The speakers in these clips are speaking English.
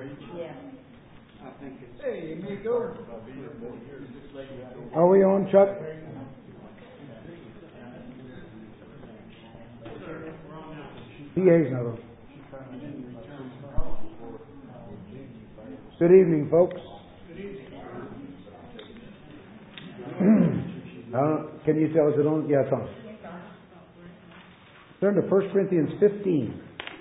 Are we on, Chuck? PA's not on. Good evening, folks. Can you tell us it on? Yeah, it's on. Turn to 1 Corinthians 15.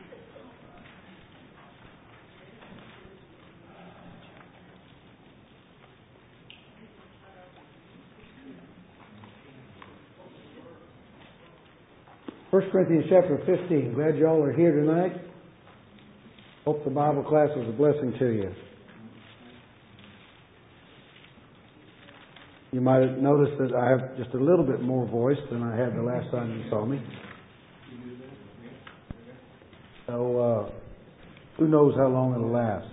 First Corinthians chapter 15. Glad you all are here tonight. Hope the Bible class was a blessing to you. You might have noticed that I have just a little bit more voice than I had the last time you saw me. So, who knows how long it'll last.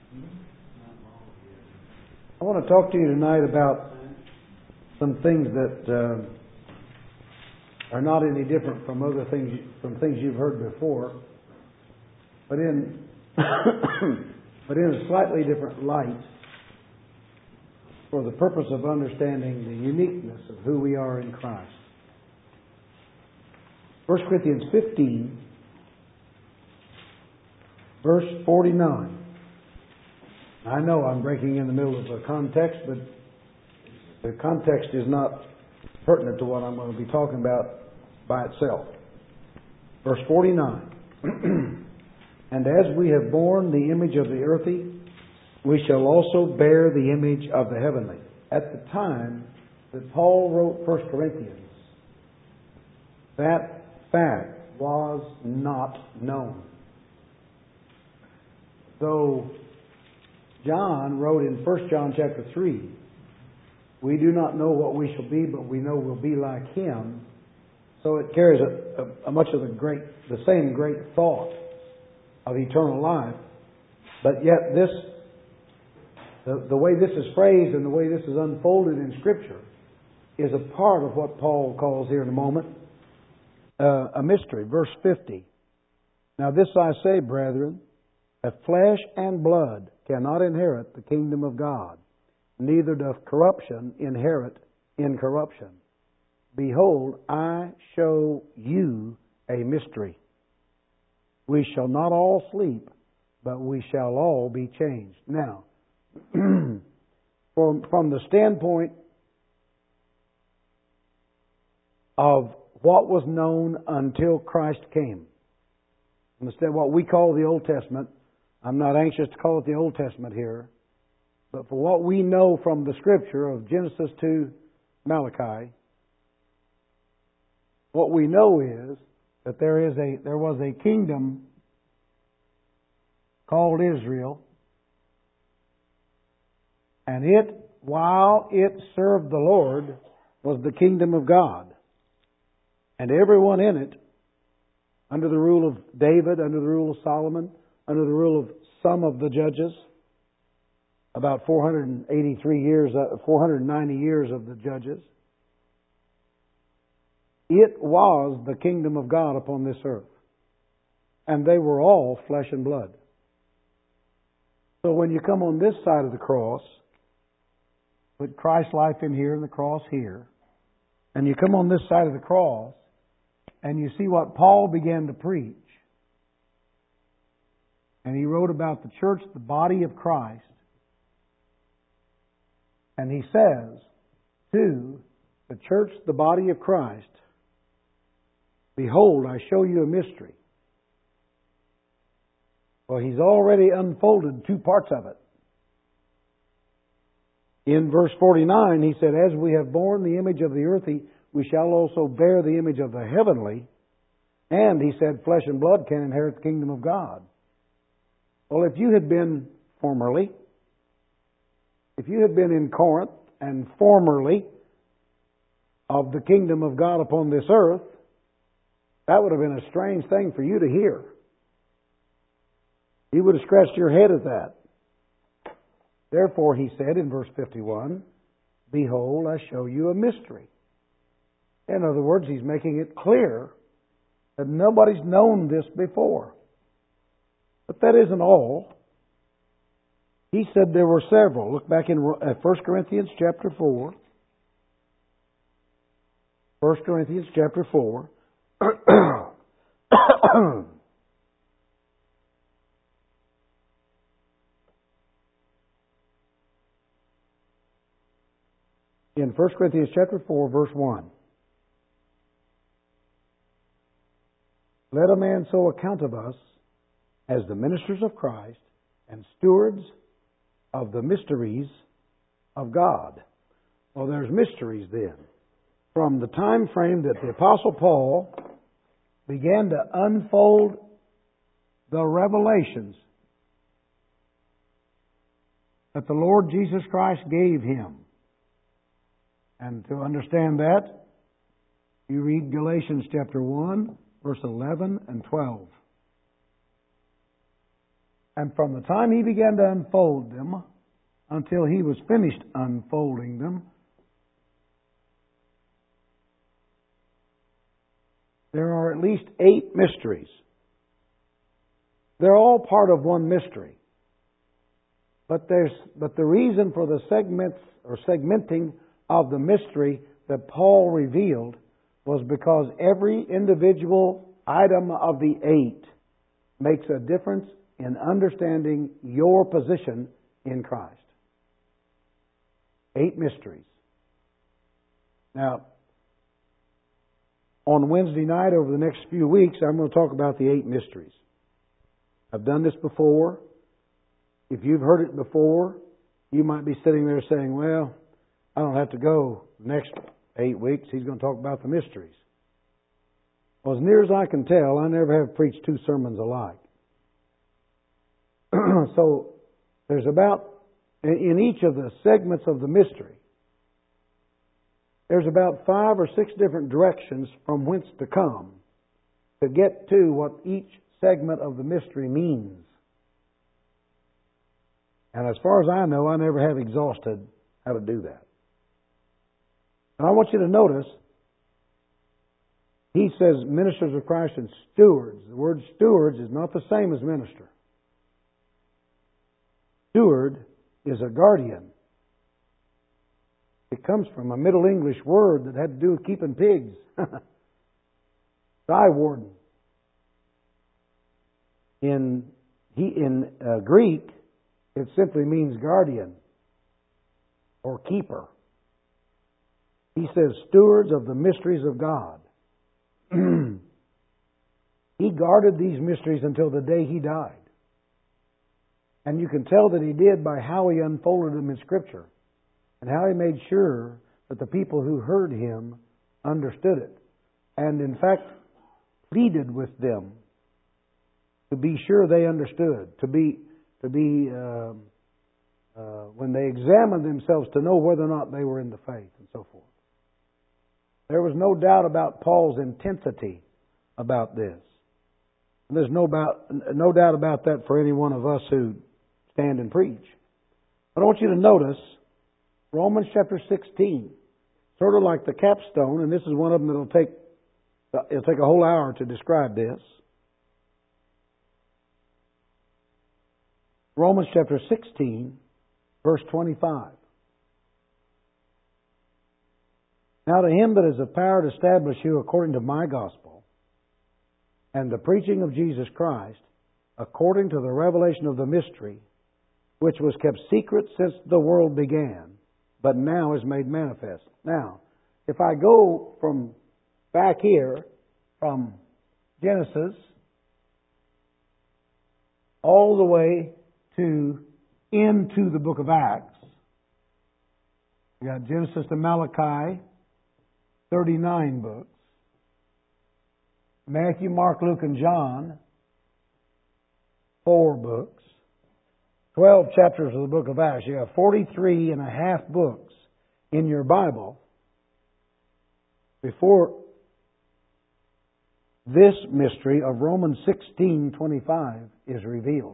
I want to talk to you tonight about some things that are not any different from other things, from things you've heard before, but in a slightly different light, for the purpose of understanding the uniqueness of who we are in Christ. 1 Corinthians 15, verse 49. I know I'm breaking in the middle of a context, but the context is not pertinent to what I'm going to be talking about by itself. Verse 49. And as we have borne the image of the earthy, we shall also bear the image of the heavenly. At the time that Paul wrote 1 Corinthians, that fact was not known. Though John wrote in 1 John chapter 3, we do not know what we shall be, but we know we'll be like Him. So it carries a much of the same great thought of eternal life. But yet the way this is phrased and the way this is unfolded in Scripture is a part of what Paul calls here in a moment a mystery. Verse 50. Now this I say, brethren, that flesh and blood cannot inherit the kingdom of God, neither doth corruption inherit incorruption. Behold, I show you a mystery. We shall not all sleep, but we shall all be changed. Now, from the standpoint of what was known until Christ came, understand what we call the Old Testament. I'm not anxious to call it the Old Testament here, but for what we know from the Scripture of Genesis to Malachi, what we know is that there was a kingdom called Israel, and while it served the Lord, was the kingdom of God. And everyone in it, under the rule of David, under the rule of Solomon, under the rule of some of the judges, about 490 years of the judges, it was the kingdom of God upon this earth. And they were all flesh and blood. So when you come on this side of the cross, with Christ's life in here and the cross here, and you come on this side of the cross, and you see what Paul began to preach, and he wrote about the church, the body of Christ, and he says to the church, the body of Christ, behold, I show you a mystery. Well, he's already unfolded two parts of it. In verse 49, he said, as we have borne the image of the earthy, we shall also bear the image of the heavenly. And he said, flesh and blood can inherit the kingdom of God. Well, if you had been in Corinth and formerly of the kingdom of God upon this earth, that would have been a strange thing for you to hear. You would have scratched your head at that. Therefore, he said in verse 51, behold, I show you a mystery. In other words, he's making it clear that nobody's known this before. But that isn't all. He said there were several. Look back in 1 Corinthians chapter 4. 1 Corinthians chapter 4. In 1 Corinthians chapter 4, verse 1. Let a man so account of us as the ministers of Christ and stewards of the mysteries of God. Well, there's mysteries then. From the time frame that the Apostle Paul began to unfold the revelations that the Lord Jesus Christ gave him. And to understand that, you read Galatians chapter 1, verse 11 and 12. And from the time he began to unfold them until he was finished unfolding them, there are at least 8 mysteries. They're all part of one mystery. But the reason for the segments or segmenting of the mystery that Paul revealed was because every individual item of the 8 makes a difference in understanding your position in Christ. 8 mysteries. Now, on Wednesday night over the next few weeks, I'm going to talk about the 8 mysteries. I've done this before. If you've heard it before, you might be sitting there saying, well, I don't have to go next 8 weeks. He's going to talk about the mysteries. Well, as near as I can tell, I never have preached 2 sermons alike. So, there's about, in each of the segments of the mystery, there's about 5 or 6 different directions from whence to come to get to what each segment of the mystery means. And as far as I know, I never have exhausted how to do that. And I want you to notice, he says ministers of Christ and stewards. The word stewards is not the same as minister. Steward is a guardian. It comes from a Middle English word that had to do with keeping pigs. Eye warden. In Greek, it simply means guardian or keeper. He says stewards of the mysteries of God. He guarded these mysteries until the day He died. And you can tell that He did by how He unfolded them in Scripture and how He made sure that the people who heard Him understood it. And in fact, pleaded with them to be sure they understood, when they examined themselves to know whether or not they were in the faith and so forth. There was no doubt about Paul's intensity about this. And there's no doubt about that for any one of us who stand and preach. But I want you to notice Romans chapter 16, sort of like the capstone, and this is one of them that'll take a whole hour to describe this. Romans chapter 16, verse 25. Now to Him that is the power to establish you according to my gospel and the preaching of Jesus Christ, according to the revelation of the mystery, which was kept secret since the world began, but now is made manifest. Now, if I go from back here, from Genesis, all the way into the book of Acts, we got Genesis to Malachi, 39 books. Matthew, Mark, Luke, and John, 4 books. 12 chapters of the book of Acts. You have 43 and a half books in your Bible before this mystery of Romans 16:25 is revealed.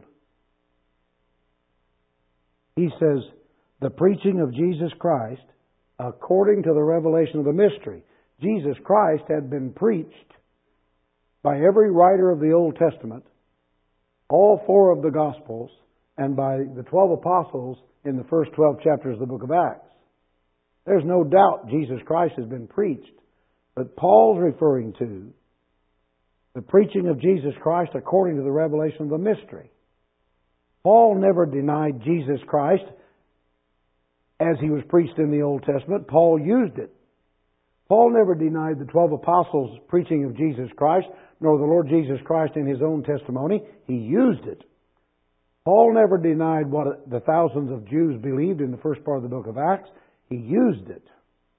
He says, the preaching of Jesus Christ according to the revelation of the mystery. Jesus Christ had been preached by every writer of the Old Testament, all 4 of the Gospels, and by the 12 apostles in the first 12 chapters of the book of Acts. There's no doubt Jesus Christ has been preached, but Paul's referring to the preaching of Jesus Christ according to the revelation of the mystery. Paul never denied Jesus Christ as He was preached in the Old Testament. Paul used it. Paul never denied the 12 apostles' preaching of Jesus Christ, nor the Lord Jesus Christ in His own testimony. He used it. Paul never denied what the thousands of Jews believed in the first part of the book of Acts. He used it.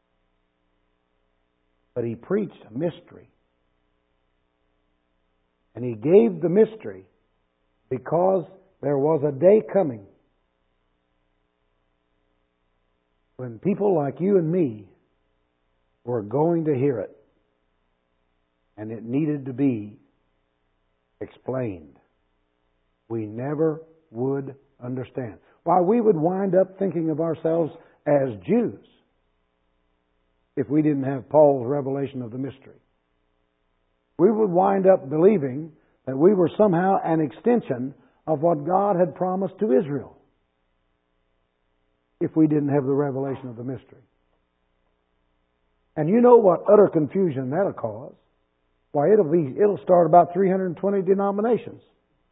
But he preached a mystery. And he gave the mystery because there was a day coming when people like you and me were going to hear it. And it needed to be explained. We never would understand. Why, we would wind up thinking of ourselves as Jews if we didn't have Paul's revelation of the mystery. We would wind up believing that we were somehow an extension of what God had promised to Israel if we didn't have the revelation of the mystery. And you know what utter confusion that'll cause. Why, it'll start about 320 denominations.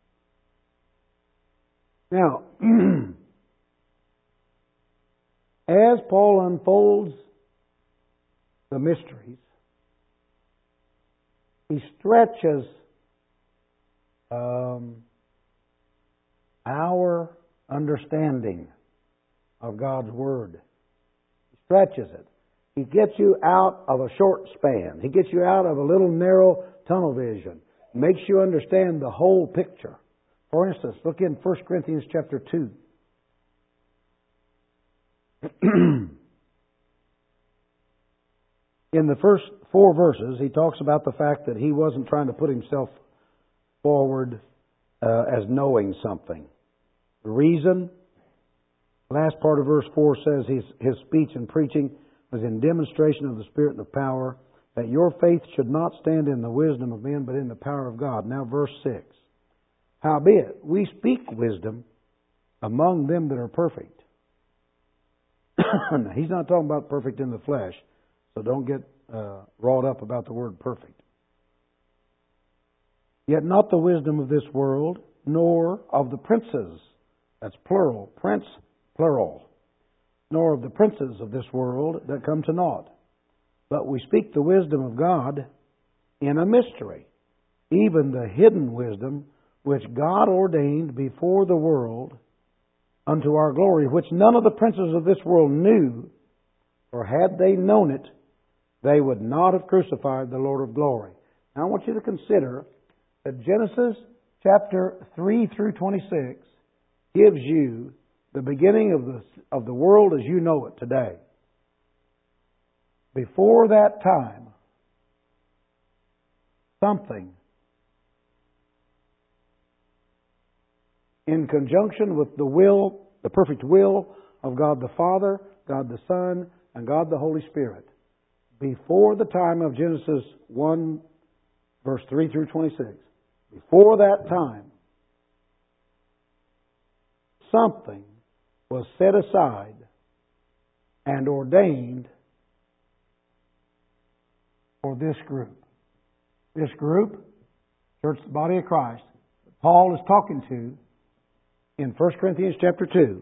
Now, as Paul unfolds the mysteries, he stretches our understanding of God's Word. He stretches it. He gets you out of a short span. He gets you out of a little narrow tunnel vision. Makes you understand the whole picture. For instance, look in 1 Corinthians chapter 2. In the first 4 verses, he talks about the fact that he wasn't trying to put himself forward as knowing something. The reason, the last part of verse 4 says his speech and preaching was in demonstration of the Spirit and of power, that your faith should not stand in the wisdom of men, but in the power of God. Now verse 6. Howbeit, we speak wisdom among them that are perfect. Now, he's not talking about perfect in the flesh, so don't get wrought up about the word perfect. Yet not the wisdom of this world, nor of the princes, that's plural, prince, plural, nor of the princes of this world that come to naught. But we speak the wisdom of God in a mystery, even the hidden wisdom which God ordained before the world unto our glory, which none of the princes of this world knew, for had they known it, they would not have crucified the Lord of glory. Now I want you to consider that Genesis chapter 3 through 26 gives you the beginning of the world as you know it today. Before that time, something in conjunction with the perfect will of God the Father, God the Son, and God the Holy Spirit, before the time of Genesis 1, verse 3 through 26, before that time, something was set aside and ordained for this group. This group, church, the body of Christ, Paul is talking to in 1 Corinthians chapter 2.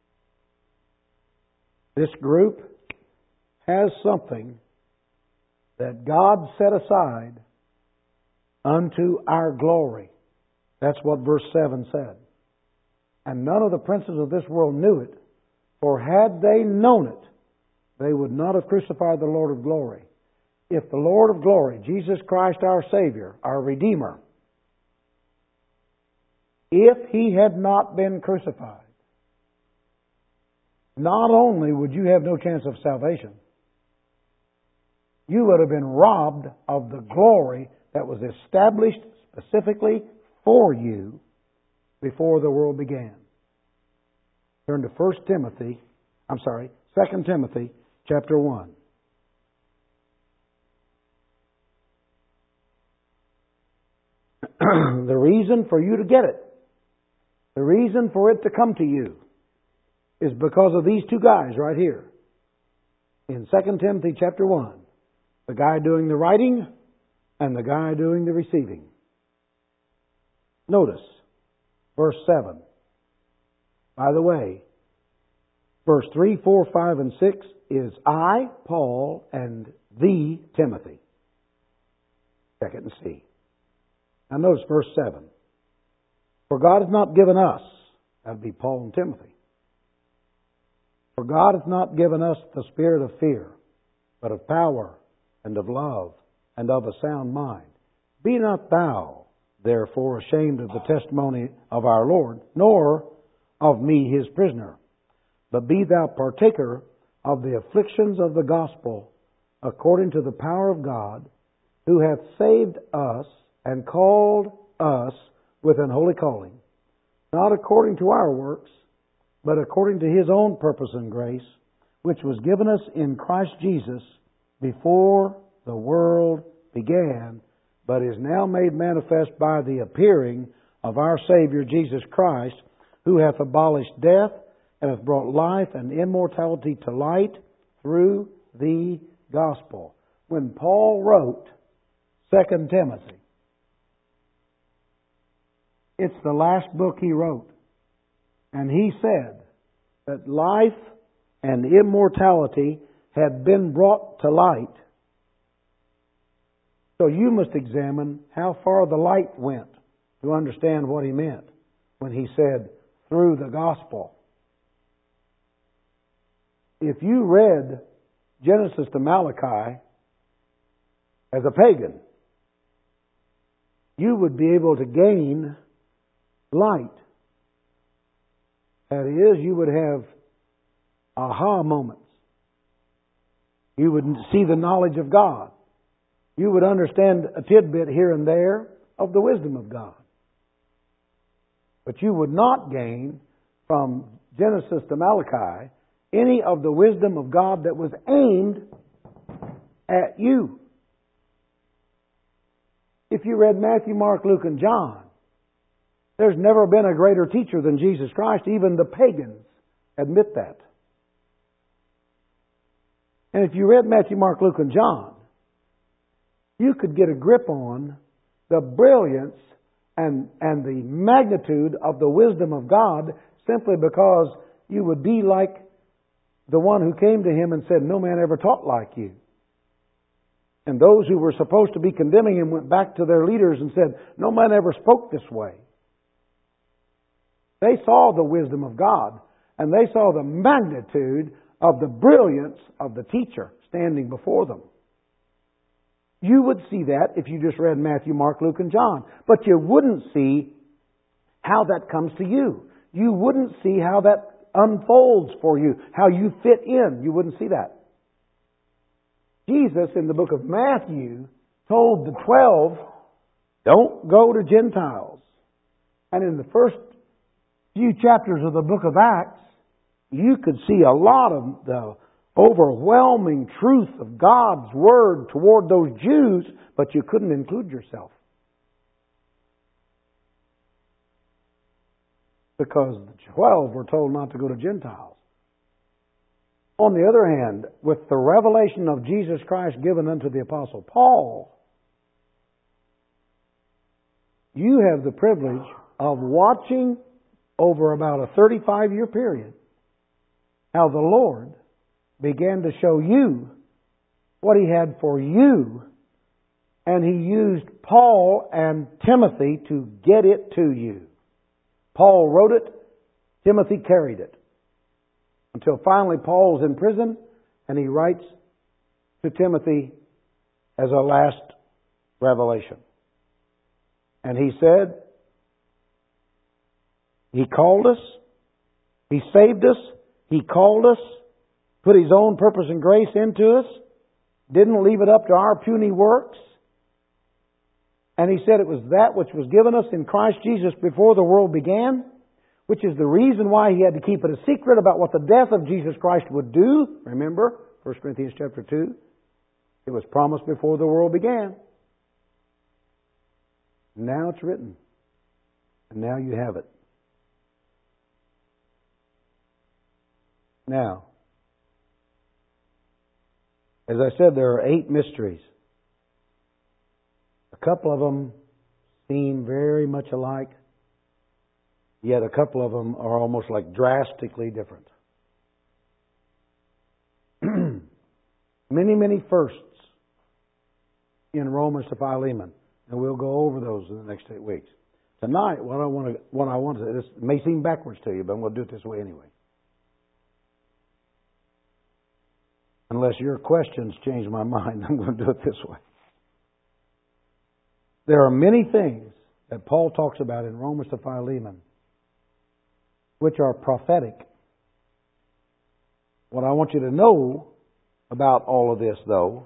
This group has something that God set aside unto our glory. That's what verse 7 said. And none of the princes of this world knew it, for had they known it, they would not have crucified the Lord of glory. If the Lord of glory, Jesus Christ our Savior, our Redeemer, if He had not been crucified, not only would you have no chance of salvation, you would have been robbed of the glory that was established specifically for you before the world began. Turn to 2 Timothy chapter 1. The reason for you to get it The reason for it to come to you is because of these two guys right here. In 2 Timothy chapter 1. The guy doing the writing and the guy doing the receiving. Notice, verse 7. By the way, verse 3, 4, 5, and 6 is I, Paul, and the Timothy. Check it and see. Now notice verse 7. For God has not given us, that would be Paul and Timothy. For God hath not given us the spirit of fear, but of power and of love and of a sound mind. Be not thou, therefore, ashamed of the testimony of our Lord, nor of me his prisoner, but be thou partaker of the afflictions of the gospel, according to the power of God, who hath saved us and called us with an holy calling, not according to our works, but according to his own purpose and grace, which was given us in Christ Jesus before the world began, but is now made manifest by the appearing of our Savior Jesus Christ, who hath abolished death and hath brought life and immortality to light through the gospel. When Paul wrote 2 Timothy, it's the last book he wrote. And he said that life and immortality had been brought to light. So you must examine how far the light went to understand what he meant when he said, through the gospel. If you read Genesis to Malachi as a pagan, you would be able to gain light. That is, you would have aha moments. You would see the knowledge of God. You would understand a tidbit here and there of the wisdom of God. But you would not gain from Genesis to Malachi any of the wisdom of God that was aimed at you. If you read Matthew, Mark, Luke, and John, there's never been a greater teacher than Jesus Christ. Even the pagans admit that. And if you read Matthew, Mark, Luke, and John, you could get a grip on the brilliance and the magnitude of the wisdom of God simply because you would be like the one who came to him and said, no man ever taught like you. And those who were supposed to be condemning him went back to their leaders and said, no man ever spoke this way. They saw the wisdom of God, and they saw the magnitude of the brilliance of the teacher standing before them. You would see that if you just read Matthew, Mark, Luke, and John. But you wouldn't see how that comes to you. You wouldn't see how that unfolds for you, how you fit in. You wouldn't see that. Jesus, in the book of Matthew, told the 12, don't go to Gentiles. And in the first few chapters of the book of Acts, you could see a lot of the overwhelming truth of God's Word toward those Jews, but you couldn't include yourself. Because the 12 were told not to go to Gentiles. On the other hand, with the revelation of Jesus Christ given unto the Apostle Paul, you have the privilege of watching over about a 35-year period how the Lord began to show you what He had for you, and He used Paul and Timothy to get it to you. Paul wrote it, Timothy carried it. Until finally Paul's in prison, and he writes to Timothy as a last revelation. And he said, He called us, He saved us, He called us, put His own purpose and grace into us, didn't leave it up to our puny works. And He said it was that which was given us in Christ Jesus before the world began, which is the reason why He had to keep it a secret about what the death of Jesus Christ would do. Remember, 1 Corinthians chapter 2. It was promised before the world began. Now it's written. And now you have it. Now, as I said, there are 8 mysteries. A couple of them seem very much alike, yet a couple of them are almost like drastically different. Many, many firsts in Romans to Philemon, and we'll go over those in the next 8 weeks. Tonight, what I want to this may seem backwards to you, but I'm going to do it this way anyway. Unless your questions change my mind, I'm going to do it this way. There are many things that Paul talks about in Romans to Philemon which are prophetic. What I want you to know about all of this, though,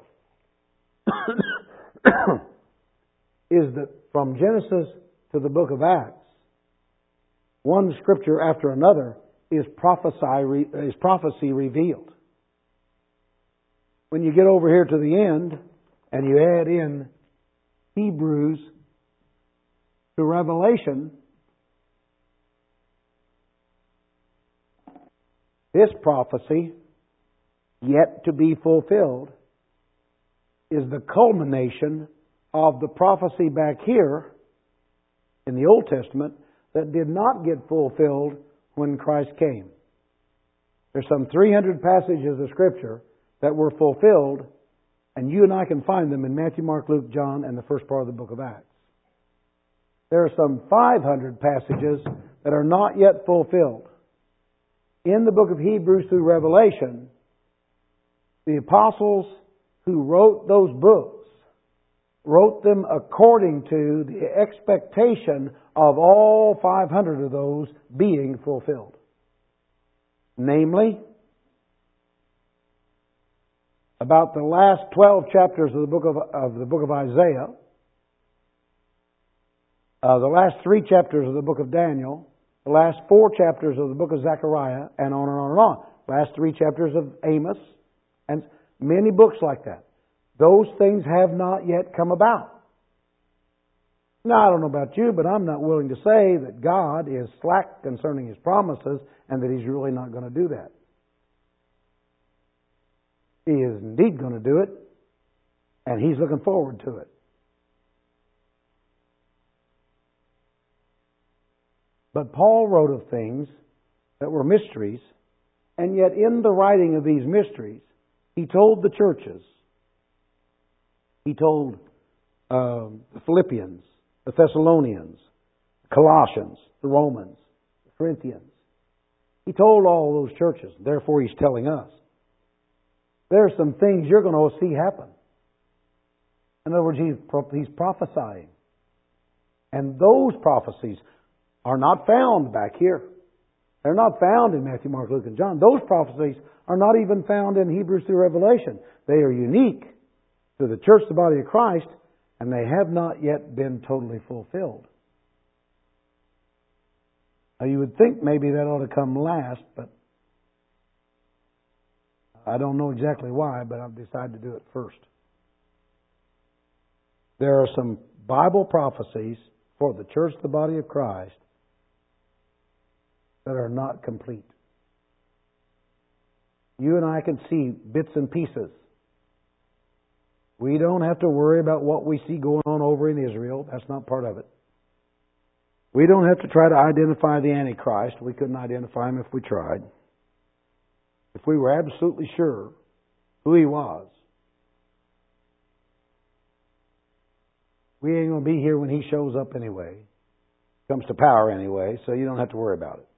is that from Genesis to the book of Acts, one scripture after another is prophecy revealed. When you get over here to the end and you add in Hebrews to Revelation, this prophecy, yet to be fulfilled, is the culmination of the prophecy back here in the Old Testament that did not get fulfilled when Christ came. There's some 300 passages of Scripture that were fulfilled, and you and I can find them in Matthew, Mark, Luke, John, and the first part of the book of Acts. There are some 500 passages that are not yet fulfilled. In the book of Hebrews through Revelation, the apostles who wrote those books wrote them according to the expectation of all 500 of those being fulfilled. Namely, about the last 12 chapters of the book of Isaiah, the last 3 chapters of the book of Daniel, the last 4 chapters of the book of Zechariah, and on and on and on. Last 3 chapters of Amos, and many books like that. Those things have not yet come about. Now, I don't know about you, but I'm not willing to say that God is slack concerning His promises and that He's really not going to do that. He is indeed going to do it, and He's looking forward to it. But Paul wrote of things that were mysteries, and yet in the writing of these mysteries, he told the churches, he told the Philippians, the Thessalonians, the Colossians, the Romans, the Corinthians. He told all those churches, therefore he's telling us, there are some things you're going to see happen. In other words, he's prophesying. And those prophecies are not found back here. They're not found in Matthew, Mark, Luke, and John. Those prophecies are not even found in Hebrews through Revelation. They are unique to the church, the body of Christ, and they have not yet been totally fulfilled. Now, you would think maybe that ought to come last, but I don't know exactly why, but I've decided to do it first. There are some Bible prophecies for the church, the body of Christ, that are not complete. You and I can see bits and pieces. We don't have to worry about what we see going on over in Israel. That's not part of it. We don't have to try to identify the Antichrist. We couldn't identify him if we tried. If we were absolutely sure who he was, we ain't going to be here when he shows up anyway. Comes to power anyway, so you don't have to worry about it.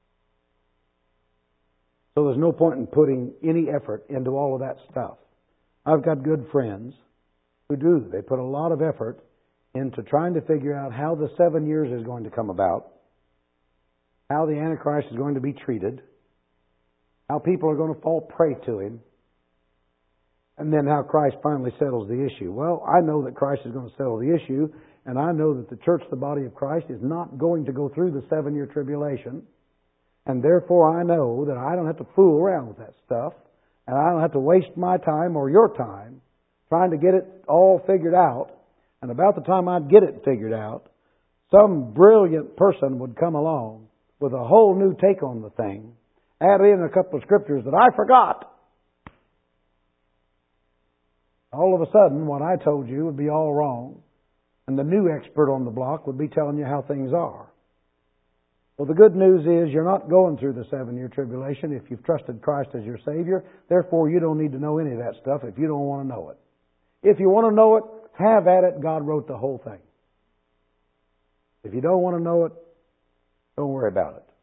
So there's no point in putting any effort into all of that stuff. I've got good friends who do. They put a lot of effort into trying to figure out how the 7 years is going to come about, how the Antichrist is going to be treated, how people are going to fall prey to him, and then how Christ finally settles the issue. Well, I know that Christ is going to settle the issue, and I know that the church, the body of Christ, is not going to go through the 7-year tribulation, and therefore I know that I don't have to fool around with that stuff, and I don't have to waste my time or your time trying to get it all figured out. And about the time I'd get it figured out, some brilliant person would come along with a whole new take on the thing add in a couple of scriptures that I forgot. All of a sudden, what I told you would be all wrong, and the new expert on the block would be telling you how things are. Well, the good news is you're not going through the 7-year tribulation if you've trusted Christ as your Savior. Therefore, you don't need to know any of that stuff if you don't want to know it. If you want to know it, have at it. God wrote the whole thing. If you don't want to know it, don't worry about it.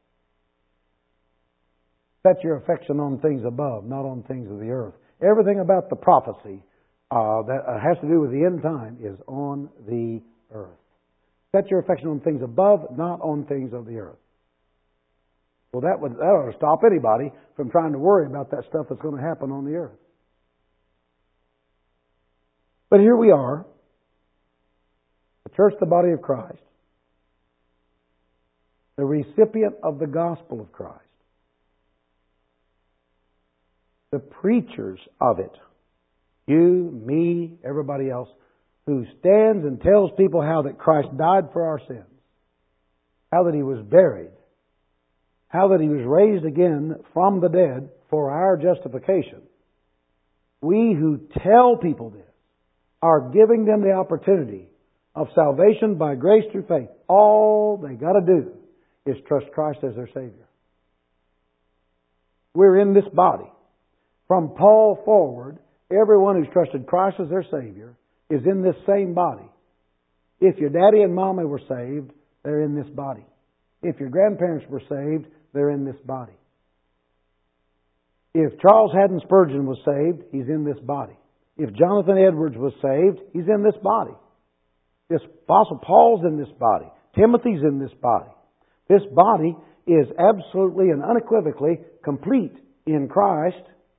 Set your affection on things above, not on things of the earth. Everything about the prophecy that has to do with the end time is on the earth. Set your affection on things above, not on things of the earth. Well, that ought to stop anybody from trying to worry about that stuff that's going to happen on the earth. But here we are, the church, the body of Christ, the recipient of the gospel of Christ, the preachers of it, you, me, everybody else, who stands and tells people how that Christ died for our sins, how that He was buried, how that He was raised again from the dead for our justification. We who tell people this are giving them the opportunity of salvation by grace through faith. All they got to do is trust Christ as their Savior. We're in this body. From Paul forward, everyone who's trusted Christ as their Savior is in this same body. If your daddy and mama were saved, they're in this body. If your grandparents were saved, they're in this body. If Charles Haddon Spurgeon was saved, he's in this body. If Jonathan Edwards was saved, he's in this body. This Apostle Paul's in this body. Timothy's in this body. This body is absolutely and unequivocally complete in Christ.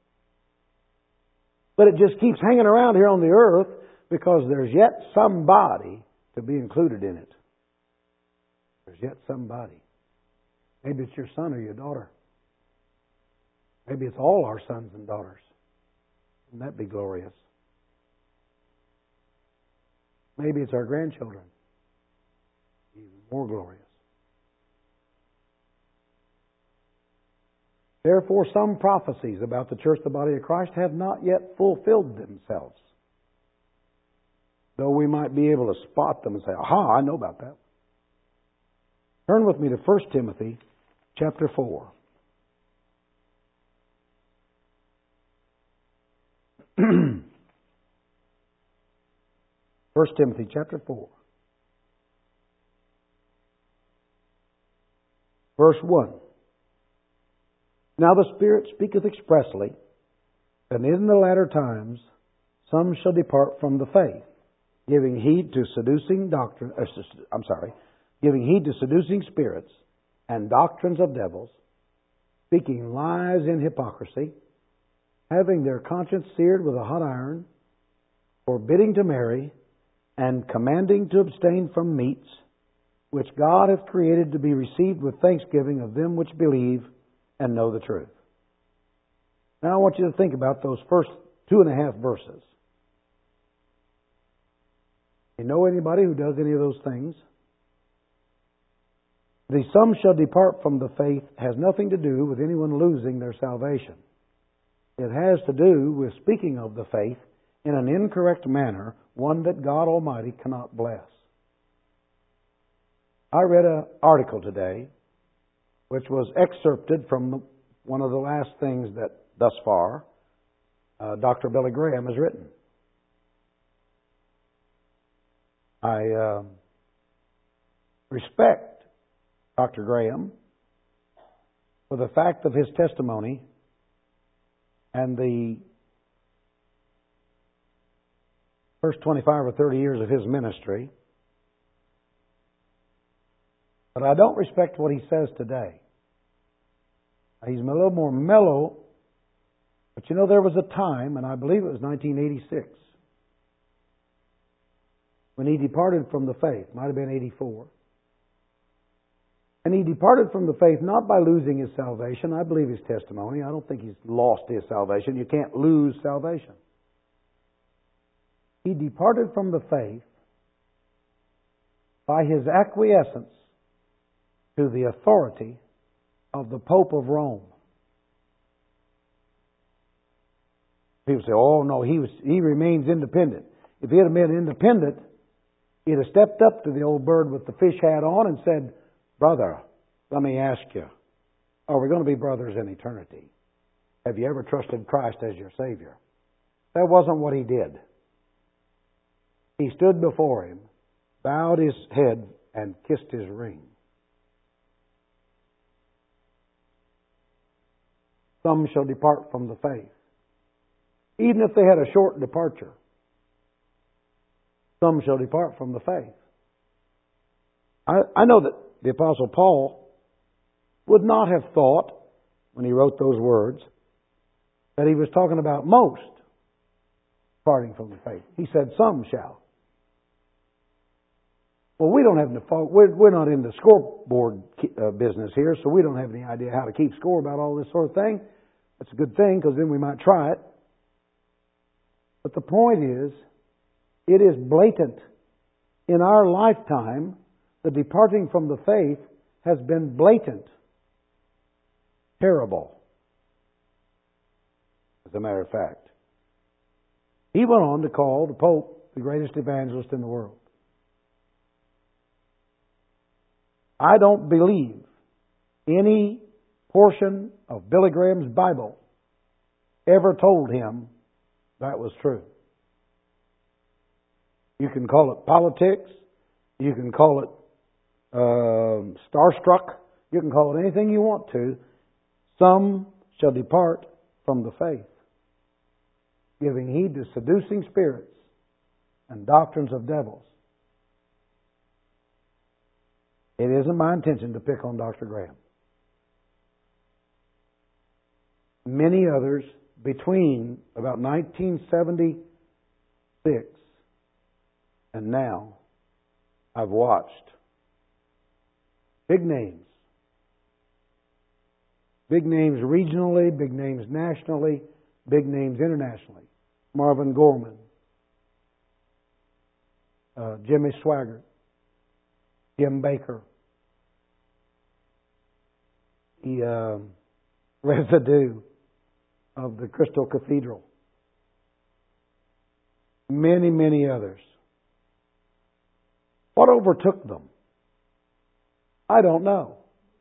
But it just keeps hanging around here on the earth because there's yet somebody to be included in it. There's yet somebody. Maybe it's your son or your daughter. Maybe it's all our sons and daughters. Wouldn't that be glorious? Maybe it's our grandchildren. Even more glorious. Therefore, some prophecies about the church, the body of Christ, have not yet fulfilled themselves. Though we might be able to spot them and say, aha, I know about that. Turn with me to 1 Timothy chapter 4. 1 Timothy chapter 4. Verse 1. Now the Spirit speaketh expressly, that in the latter times some shall depart from the faith, giving heed to giving heed to seducing spirits and doctrines of devils, speaking lies in hypocrisy, having their conscience seared with a hot iron, forbidding to marry, and commanding to abstain from meats, which God hath created to be received with thanksgiving of them which believe and know the truth. Now I want you to think about those first 2.5 verses. You know anybody who does any of those things? The some shall depart from the faith has nothing to do with anyone losing their salvation. It has to do with speaking of the faith in an incorrect manner, one that God Almighty cannot bless. I read an article today which was excerpted from one of the last things that thus far Dr. Billy Graham has written. I respect Dr. Graham for the fact of his testimony and the first 25 or 30 years of his ministry. But I don't respect what he says today. He's a little more mellow. But you know, there was a time, and I believe it was 1986, when he departed from the faith. Might have been 84. And he departed from the faith not by losing his salvation. I believe his testimony. I don't think he's lost his salvation. You can't lose salvation. He departed from the faith by his acquiescence to the authority of the Pope of Rome. People say, oh no, he remains independent. If he had been independent, he'd have stepped up to the old bird with the fish hat on and said, brother, let me ask you, are we going to be brothers in eternity? Have you ever trusted Christ as your Savior? That wasn't what he did. He stood before him, bowed his head, and kissed his ring. Some shall depart from the faith. Even if they had a short departure, some shall depart from the faith. I know that the Apostle Paul would not have thought, when he wrote those words, that he was talking about most departing from the faith. He said, some shall. Well, we don't have the fault. We're not in the scoreboard business here, so we don't have any idea how to keep score about all this sort of thing. That's a good thing, because then we might try it. But the point is, it is blatant. In our lifetime, the departing from the faith has been blatant. Terrible. As a matter of fact. He went on to call the Pope the greatest evangelist in the world. I don't believe any portion of Billy Graham's Bible ever told him that was true. You can call it politics. You can call it starstruck. You can call it anything you want to. Some shall depart from the faith, giving heed to seducing spirits and doctrines of devils. It isn't my intention to pick on Dr. Graham. Many others between about 1976 and now, I've watched big names regionally, big names nationally, big names internationally. Marvin Gorman, Jimmy Swaggart, Jim Baker, the residue of the Crystal Cathedral. Many, many others. What overtook them? I don't know.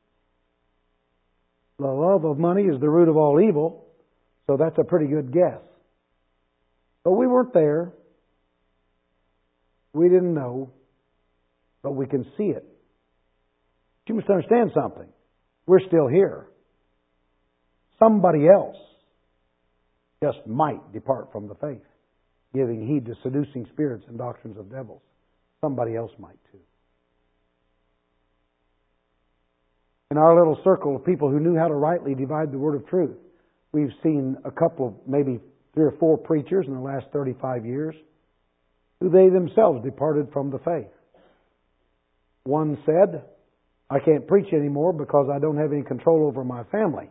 The love of money is the root of all evil, so that's a pretty good guess. But we weren't there. We didn't know, but we can see it. You must understand something. We're still here. Somebody else just might depart from the faith, giving heed to seducing spirits and doctrines of devils. Somebody else might too. In our little circle of people who knew how to rightly divide the word of truth, we've seen a couple of, maybe 3 or 4 preachers in the last 35 years who they themselves departed from the faith. One said, I can't preach anymore because I don't have any control over my family.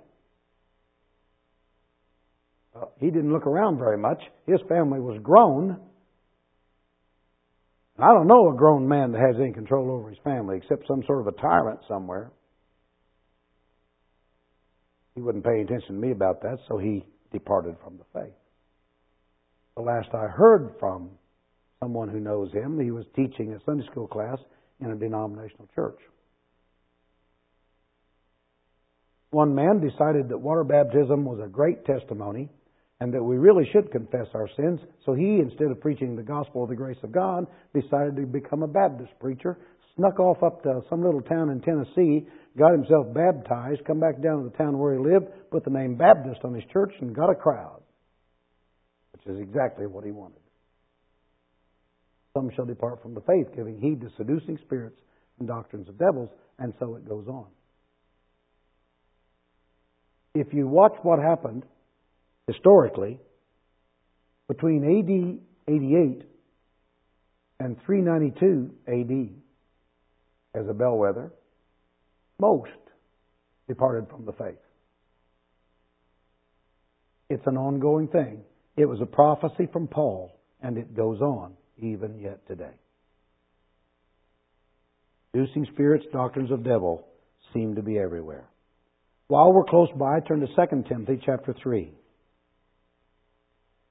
He didn't look around very much. His family was grown. I don't know a grown man that has any control over his family except some sort of a tyrant somewhere. He wouldn't pay attention to me about that, so he departed from the faith. The last I heard from someone who knows him, he was teaching a Sunday school class in a denominational church. One man decided that water baptism was a great testimony and that we really should confess our sins. So he, instead of preaching the gospel of the grace of God, decided to become a Baptist preacher, snuck off up to some little town in Tennessee, got himself baptized, come back down to the town where he lived, put the name Baptist on his church, and got a crowd, which is exactly what he wanted. Some shall depart from the faith, giving heed to seducing spirits and doctrines of devils, and so it goes on. If you watch what happened historically between AD 88 and 392 AD as a bellwether, most departed from the faith. It's an ongoing thing. It was a prophecy from Paul, and it goes on even yet today. Seducing spirits, doctrines of devil seem to be everywhere. While we're close by, turn to 2 Timothy chapter 3.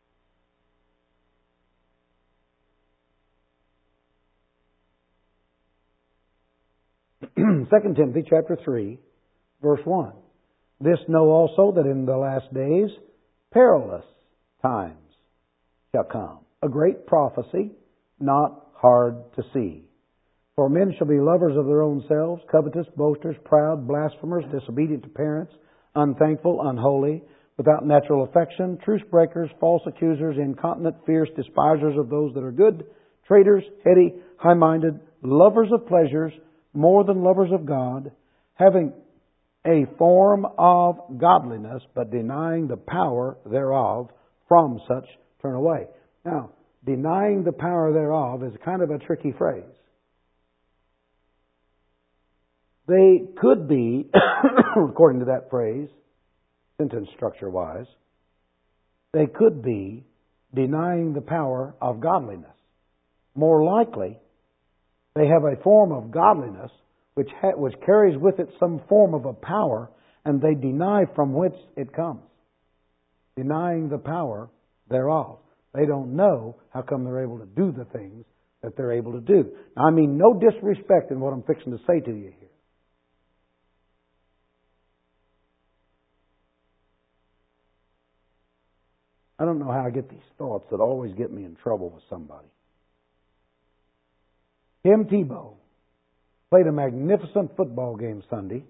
2 Timothy chapter 3, verse 1. This know also that in the last days perilous times shall come. A great prophecy, not hard to see. For men shall be lovers of their own selves, covetous, boasters, proud, blasphemers, disobedient to parents, unthankful, unholy, without natural affection, truce breakers, false accusers, incontinent, fierce, despisers of those that are good, traitors, heady, high-minded, lovers of pleasures, more than lovers of God, having a form of godliness, but denying the power thereof. From such turn away. Now, denying the power thereof is kind of a tricky phrase. They could be, according to that phrase, sentence structure-wise, they could be denying the power of godliness. More likely, they have a form of godliness which carries with it some form of a power, and they deny from whence it comes. Denying the power thereof. They don't know how come they're able to do the things that they're able to do. Now, I mean no disrespect in what I'm fixing to say to you here. I don't know how I get these thoughts that always get me in trouble with somebody. Tim Tebow played a magnificent football game Sunday.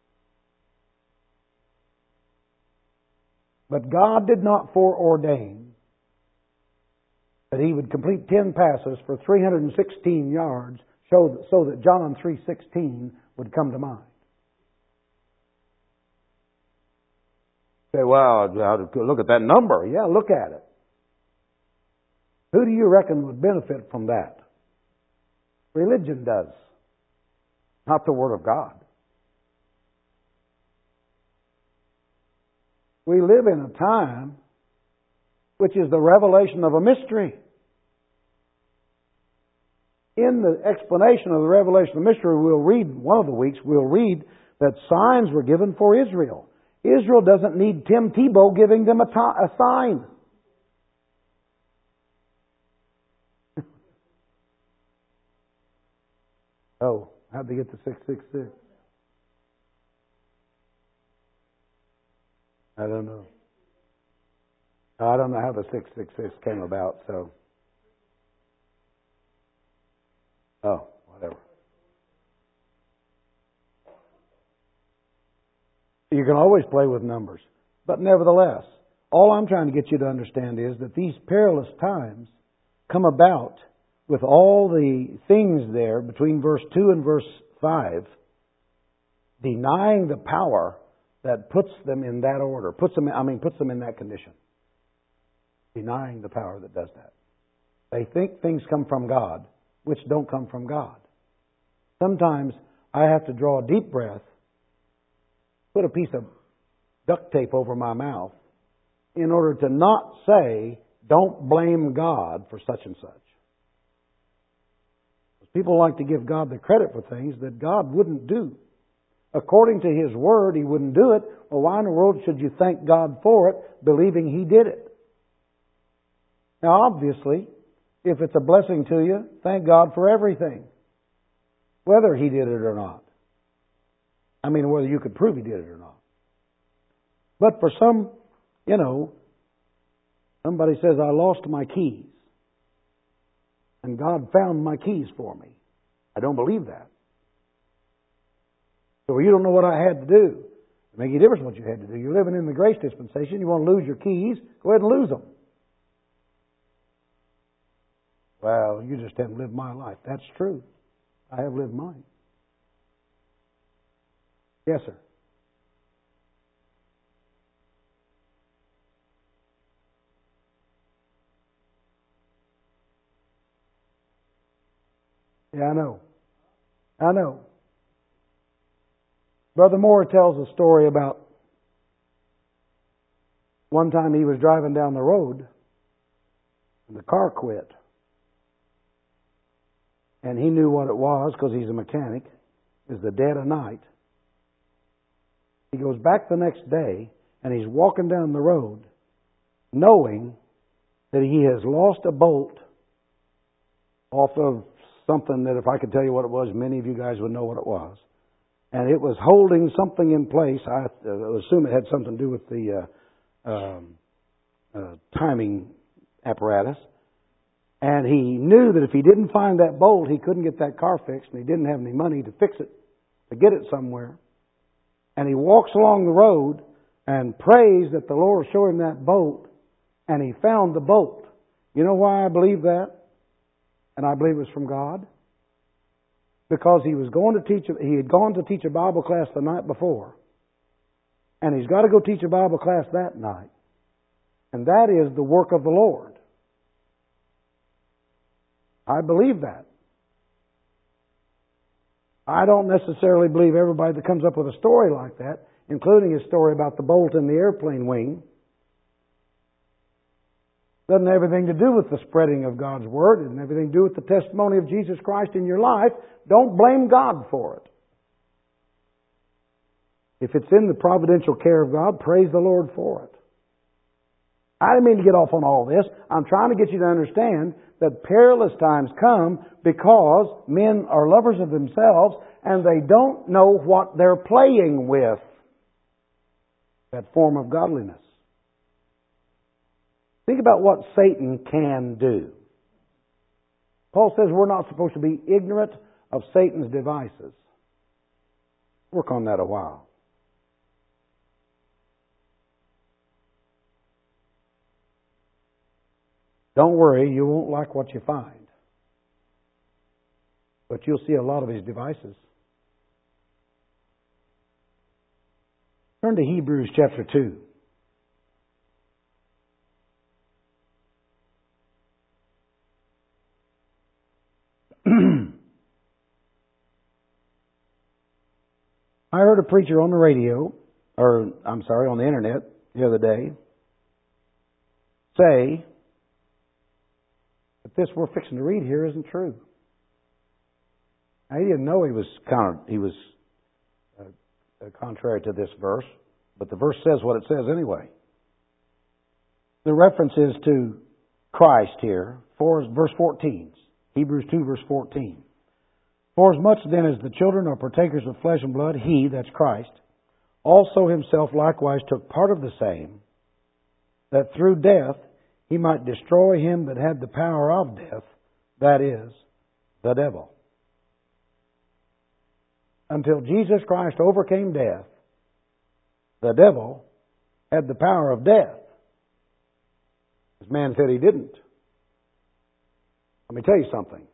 But God did not foreordain that he would complete 10 passes for 316 yards so that John 3:16 would come to mind. Say, well, look at that number. Yeah, look at it. Who do you reckon would benefit from that? Religion does, not the Word of God. We live in a time which is the revelation of a mystery. In the explanation of the revelation of the mystery, we'll read, one of the weeks, we'll read that signs were given for Israel. Israel doesn't need Tim Tebow giving them a sign. Oh, how'd they get the 666? I don't know. I don't know how the 666 came about, so. Oh, whatever. You can always play with numbers. But nevertheless, all I'm trying to get you to understand is that these perilous times come about with all the things there between verse 2 and verse 5, denying the power that puts them in that order, puts them in that condition. Denying the power that does that. They think things come from God, which don't come from God. Sometimes I have to draw a deep breath, put a piece of duct tape over my mouth, in order to not say, don't blame God for such and such. People like to give God the credit for things that God wouldn't do. According to His Word, He wouldn't do it. Well, why in the world should you thank God for it, believing He did it? Now, obviously, if it's a blessing to you, thank God for everything, whether He did it or not. I mean, whether you could prove He did it or not. But for some, somebody says, I lost my keys, and God found my keys for me. I don't believe that. So you don't know what I had to do. It makes a difference what you had to do. You're living in the grace dispensation. You want to lose your keys, go ahead and lose them. Well, you just haven't lived my life. That's true. I have lived mine. Yes, sir. Yeah, I know. I know. Brother Moore tells a story about one time he was driving down the road and the car quit. And he knew what it was because he's a mechanic. It was the dead of night. He goes back the next day and he's walking down the road knowing that he has lost a bolt off of something that if I could tell you what it was, many of you guys would know what it was. and it was holding something in place. I assume it had something to do with the timing apparatus. And he knew that if he didn't find that bolt, he couldn't get that car fixed, and he didn't have any money to fix it, to get it somewhere. And he walks along the road and prays that the Lord will show him that bolt, and he found the bolt. You know why I believe that? And I believe it was from God. Because he had gone to teach a Bible class the night before, and he's got to go teach a Bible class that night. And that is the work of the Lord. I believe that. I don't necessarily believe everybody that comes up with a story like that, including his story about the bolt in the airplane wing, doesn't have anything to do with the spreading of God's Word. It doesn't have anything to do with the testimony of Jesus Christ in your life. Don't blame God for it. If it's in the providential care of God, praise the Lord for it. I didn't mean to get off on all this. I'm trying to get you to understand that perilous times come because men are lovers of themselves and they don't know what they're playing with. That form of godliness. Think about what Satan can do. Paul says we're not supposed to be ignorant of Satan's devices. Work on that a while. Don't worry, you won't like what you find. But you'll see a lot of his devices. Turn to Hebrews chapter 2. I heard a preacher on the radio, on the internet the other day, say that this we're fixing to read here isn't true. Now, he didn't know he was contrary to this verse, but the verse says what it says anyway. The reference is to Christ here, verse 14, Hebrews 2, verse 14. For as much then as the children are partakers of flesh and blood, he, that's Christ, also himself likewise took part of the same, that through death he might destroy him that had the power of death, that is, the devil. Until Jesus Christ overcame death, the devil had the power of death. This man said he didn't. Let me tell you something.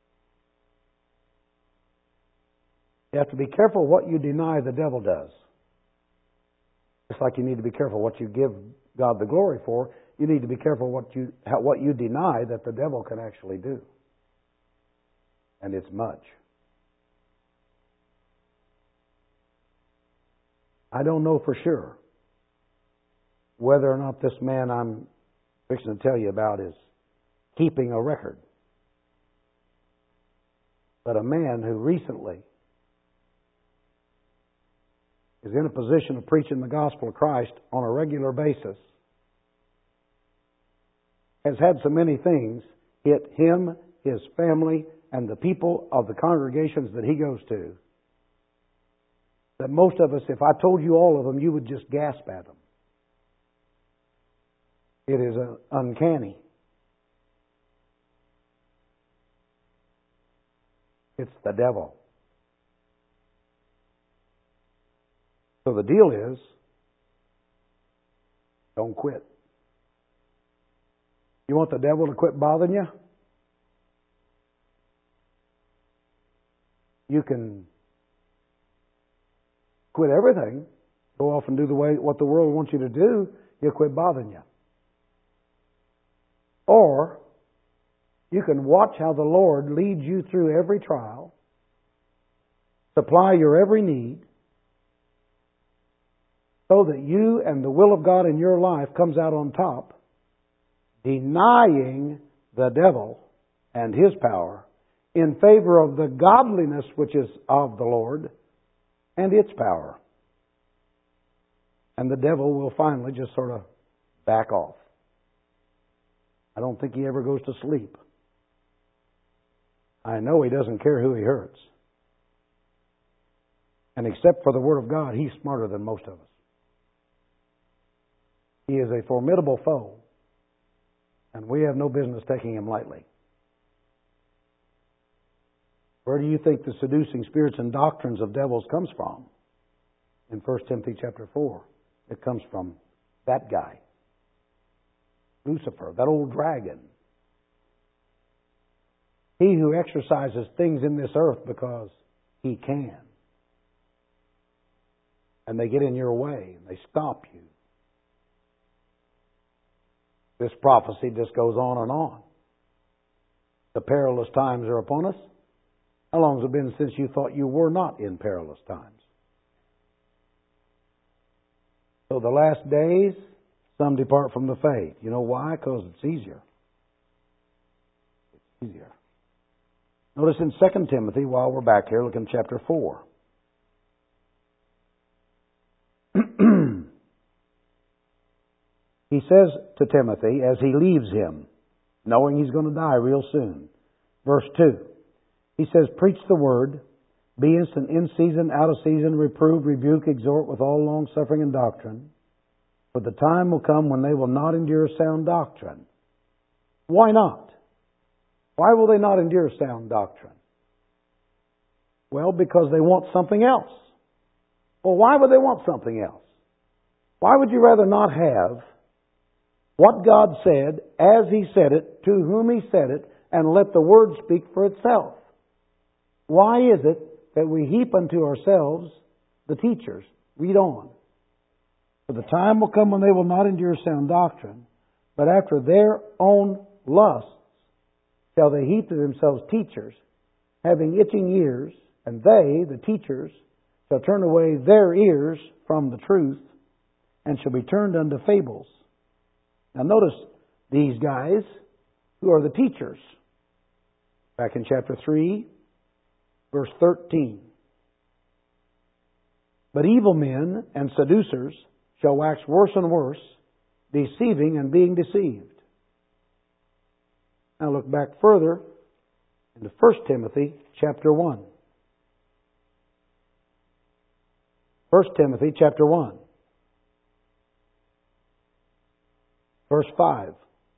You have to be careful what you deny the devil does. Just like you need to be careful what you give God the glory for, you need to be careful what you deny that the devil can actually do. And it's much. I don't know for sure whether or not this man I'm fixing to tell you about is keeping a record. But a man who recently is in a position of preaching the gospel of Christ on a regular basis has had so many things hit him, his family, and the people of the congregations that he goes to that most of us, if I told you all of them, you would just gasp at them. It is uncanny. It's the devil. So the deal is, don't quit. You want the devil to quit bothering you? You can quit everything, go off and do what the world wants you to do, he'll quit bothering you. Or you can watch how the Lord leads you through every trial, supply your every need, so that you and the will of God in your life comes out on top, denying the devil and his power in favor of the godliness which is of the Lord and its power. And the devil will finally just sort of back off. I don't think he ever goes to sleep. I know he doesn't care who he hurts. And except for the Word of God, he's smarter than most of us. He is a formidable foe, and we have no business taking him lightly. Where do you think the seducing spirits and doctrines of devils comes from? In 1 Timothy chapter 4. It comes from that guy. Lucifer, that old dragon. He who exercises things in this earth because he can. And they get in your way, and they stop you. This prophecy just goes on and on. The perilous times are upon us. How long has it been since you thought you were not in perilous times? So the last days, some depart from the faith. You know why? Because it's easier. It's easier. Notice in 2 Timothy, while we're back here, look in chapter 4. He says to Timothy, as he leaves him, knowing he's going to die real soon, verse 2, he says, preach the word, be instant in season, out of season, reprove, rebuke, exhort with all long suffering and doctrine. For the time will come when they will not endure sound doctrine. Why not? Why will they not endure sound doctrine? Well, because they want something else. Well, why would they want something else? Why would you rather not have what God said, as He said it, to whom He said it, and let the Word speak for itself? Why is it that we heap unto ourselves the teachers? Read on. For the time will come when they will not endure sound doctrine, but after their own lusts shall they heap to themselves teachers, having itching ears, and they, the teachers, shall turn away their ears from the truth, and shall be turned unto fables. Now notice these guys who are the teachers. Back in chapter 3, verse 13. But evil men and seducers shall wax worse and worse, deceiving and being deceived. Now look back further into 1 Timothy chapter 1. 1 Timothy chapter 1. Verse 5.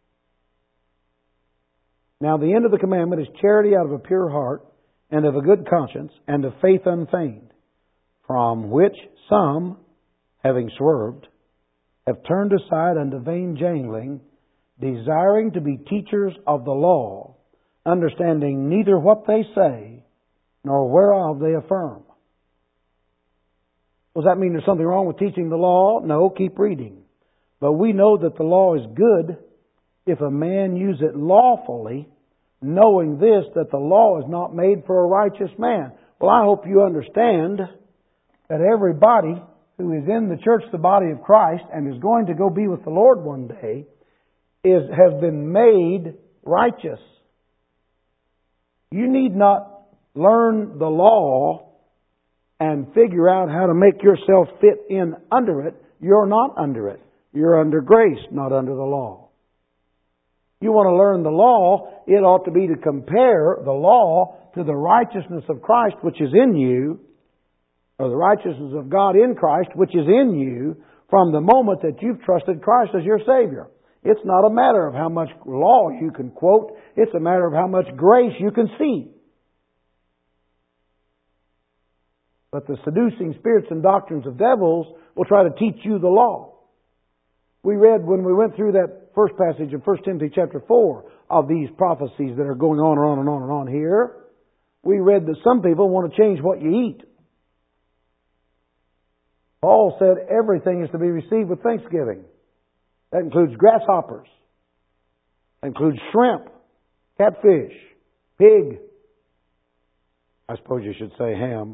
Now the end of the commandment is charity out of a pure heart, and of a good conscience, and of faith unfeigned, from which some, having swerved, have turned aside unto vain jangling, desiring to be teachers of the law, understanding neither what they say, nor whereof they affirm. Does that mean there's something wrong with teaching the law? No, keep reading. But we know that the law is good if a man use it lawfully, knowing this, that the law is not made for a righteous man. Well, I hope you understand that everybody who is in the church, the body of Christ, and is going to go be with the Lord one day, has been made righteous. You need not learn the law and figure out how to make yourself fit in under it. You're not under it. You're under grace, not under the law. You want to learn the law, it ought to be to compare the law to the righteousness of Christ which is in you, or the righteousness of God in Christ which is in you from the moment that you've trusted Christ as your Savior. It's not a matter of how much law you can quote. It's a matter of how much grace you can see. But the seducing spirits and doctrines of devils will try to teach you the law. We read when we went through that first passage of 1 Timothy chapter 4 of these prophecies that are going on and on and on and on here. We read that some people want to change what you eat. Paul said everything is to be received with thanksgiving. That includes grasshoppers. That includes shrimp, catfish, pig. I suppose you should say ham.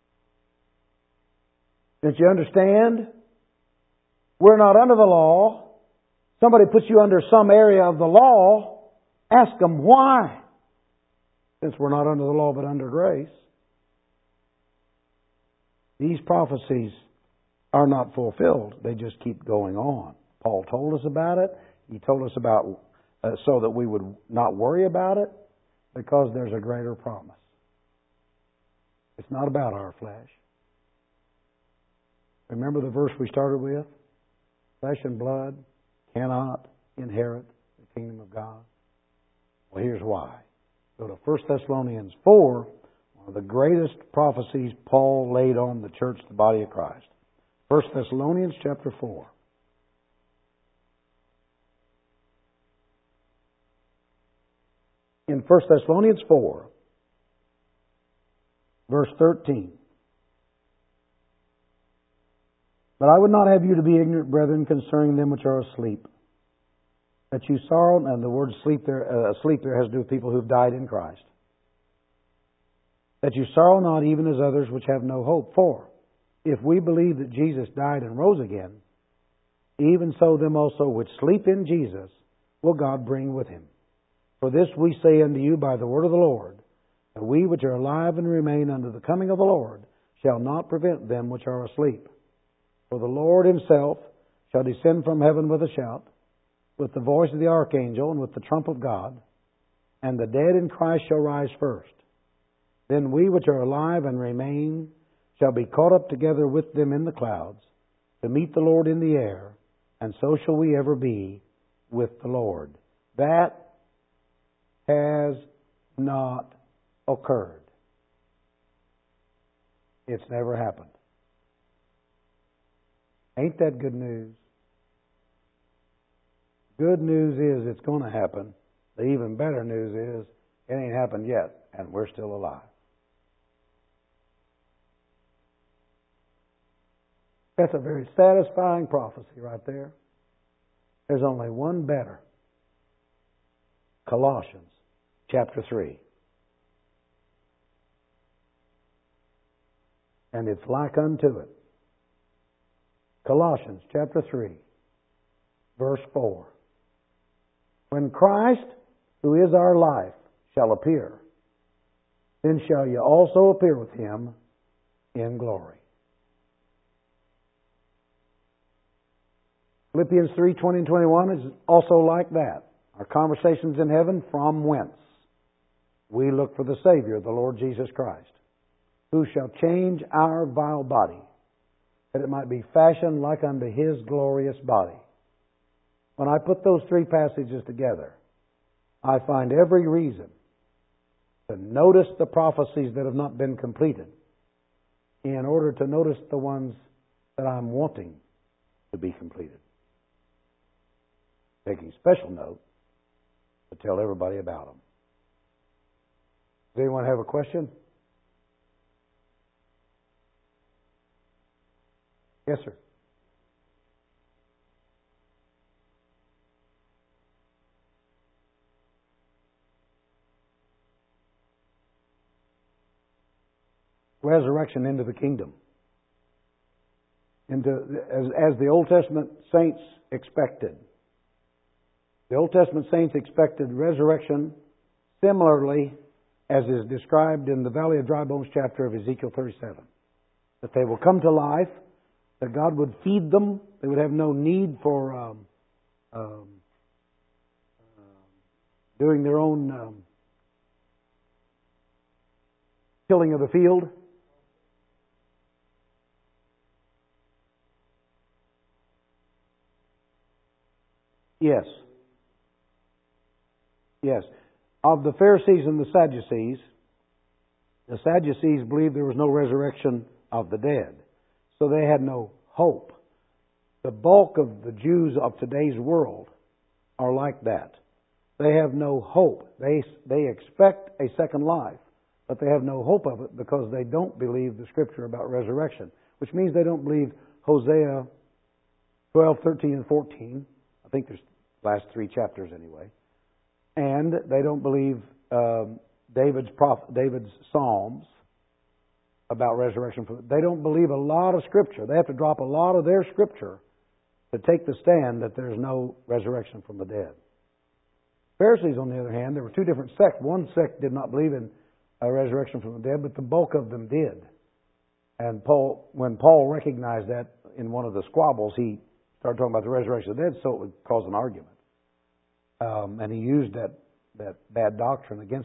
Don't you understand? We're not under the law. Somebody puts you under some area of the law. Ask them why. Since we're not under the law but under grace. These prophecies are not fulfilled. They just keep going on. Paul told us about it. He told us about so that we would not worry about it because there's a greater promise. It's not about our flesh. Remember the verse we started with? Flesh and blood cannot inherit the kingdom of God. Well, here's why. Go to 1 Thessalonians 4, one of the greatest prophecies Paul laid on the church, the body of Christ. 1 Thessalonians chapter 4. In 1 Thessalonians 4, verse 13. But I would not have you to be ignorant, brethren, concerning them which are asleep, that you sorrow, and the word asleep there has to do with people who have died in Christ, that you sorrow not even as others which have no hope. For if we believe that Jesus died and rose again, even so them also which sleep in Jesus will God bring with Him. For this we say unto you by the word of the Lord, that we which are alive and remain unto the coming of the Lord shall not prevent them which are asleep. For the Lord Himself shall descend from heaven with a shout, with the voice of the archangel, and with the trump of God, and the dead in Christ shall rise first. Then we which are alive and remain shall be caught up together with them in the clouds, to meet the Lord in the air, and so shall we ever be with the Lord. That has not occurred. It's never happened. Ain't that good news? Good news is it's going to happen. The even better news is it ain't happened yet, and we're still alive. That's a very satisfying prophecy right there. There's only one better. Colossians chapter 3. And it's like unto it. Colossians chapter 3, verse 4. When Christ, who is our life, shall appear, then shall you also appear with Him in glory. Philippians 3, 20 and 21 is also like that. Our conversations in heaven, from whence we look for the Savior, the Lord Jesus Christ, who shall change our vile body, that it might be fashioned like unto His glorious body. When I put those three passages together, I find every reason to notice the prophecies that have not been completed in order to notice the ones that I'm wanting to be completed. Taking special note to tell everybody about them. Does anyone have a question? Yes, sir. Resurrection into the kingdom. As the Old Testament saints expected. The Old Testament saints expected resurrection similarly as is described in the Valley of Dry Bones chapter of Ezekiel 37. That they will come to life, that God would feed them, they would have no need for doing their own tilling of the field. Yes. Yes. Of the Pharisees and the Sadducees believed there was no resurrection of the dead. So they had no hope. The bulk of the Jews of today's world are like that. They have no hope. They expect a second life, but they have no hope of it because they don't believe the Scripture about resurrection, which means they don't believe Hosea 12, 13, and 14. I think there's the last three chapters anyway. And they don't believe David's Psalms about resurrection. They don't believe a lot of Scripture. They have to drop a lot of their Scripture to take the stand that there's no resurrection from the dead. Pharisees, on the other hand, there were two different sects. One sect did not believe in a resurrection from the dead, but the bulk of them did. And when Paul recognized that in one of the squabbles, he started talking about the resurrection of the dead, so it would cause an argument. And he used that bad doctrine against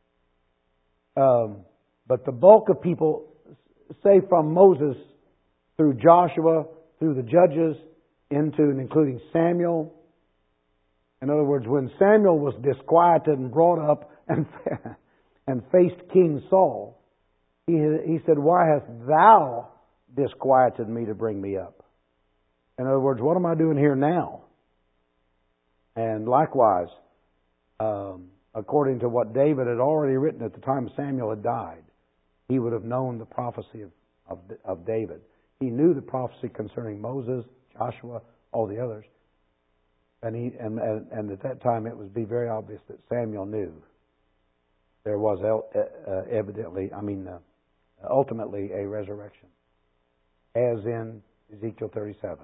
them. But the bulk of people, say from Moses through Joshua, through the judges, into and including Samuel. In other words, when Samuel was disquieted and brought up and faced King Saul, he said, "Why hast thou disquieted me to bring me up?" In other words, what am I doing here now? And likewise, according to what David had already written at the time Samuel had died, he would have known the prophecy of David. He knew the prophecy concerning Moses, Joshua, all the others. And at that time it would be very obvious that Samuel knew there was ultimately a resurrection, as in Ezekiel 37.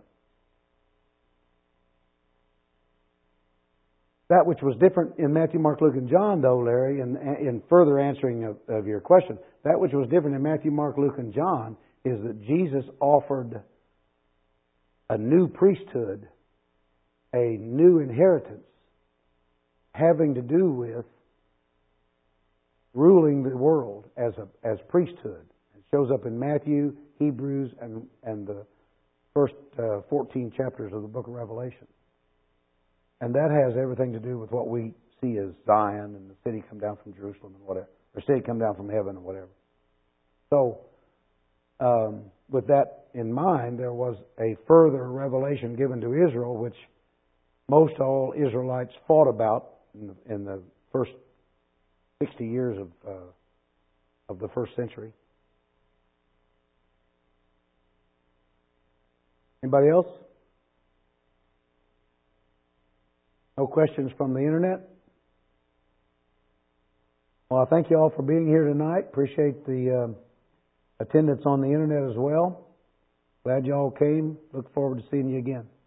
That which was different in Matthew, Mark, Luke, and John, though, Larry, in further answering of your question, that which was different in Matthew, Mark, Luke, and John is that Jesus offered a new priesthood, a new inheritance, having to do with ruling the world as priesthood. It shows up in Matthew, Hebrews, and the first 14 chapters of the book of Revelation. And that has everything to do with what we see as Zion and the city come down from Jerusalem and whatever, or city come down from heaven and whatever. So, with that in mind, there was a further revelation given to Israel, which most all Israelites fought about in the first 60 years of the first century. Anybody else? No questions from the internet? Well, I thank you all for being here tonight. Appreciate the attendance on the internet as well. Glad you all came. Look forward to seeing you again.